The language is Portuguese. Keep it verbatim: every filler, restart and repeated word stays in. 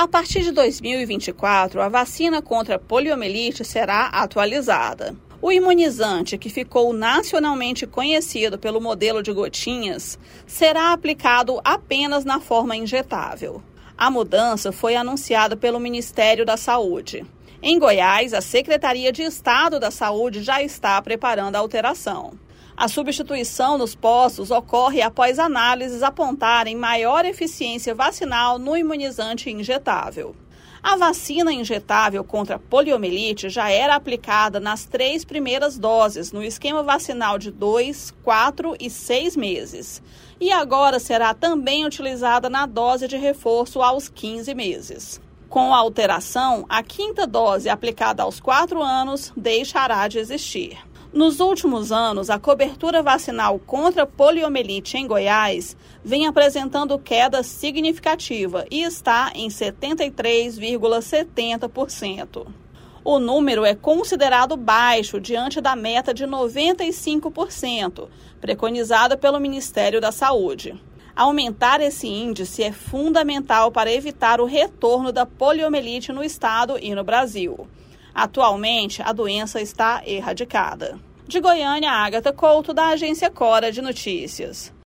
A partir de dois mil e vinte e quatro, a vacina contra a poliomielite será atualizada. O imunizante, que ficou nacionalmente conhecido pelo modelo de gotinhas, será aplicado apenas na forma injetável. A mudança foi anunciada pelo Ministério da Saúde. Em Goiás, a Secretaria de Estado da Saúde já está preparando a alteração. A substituição nos postos ocorre após análises apontarem maior eficiência vacinal no imunizante injetável. A vacina injetável contra a poliomielite já era aplicada nas três primeiras doses no esquema vacinal de dois, quatro e seis meses. E agora será também utilizada na dose de reforço aos quinze meses. Com a alteração, a quinta dose aplicada aos quatro anos deixará de existir. Nos últimos anos, a cobertura vacinal contra a poliomielite em Goiás vem apresentando queda significativa e está em setenta e três vírgula setenta por cento. O número é considerado baixo diante da meta de noventa e cinco por cento, preconizada pelo Ministério da Saúde. Aumentar esse índice é fundamental para evitar o retorno da poliomielite no estado e no Brasil. Atualmente, a doença está erradicada. De Goiânia, Ágata Couto, da Agência Cora de Notícias.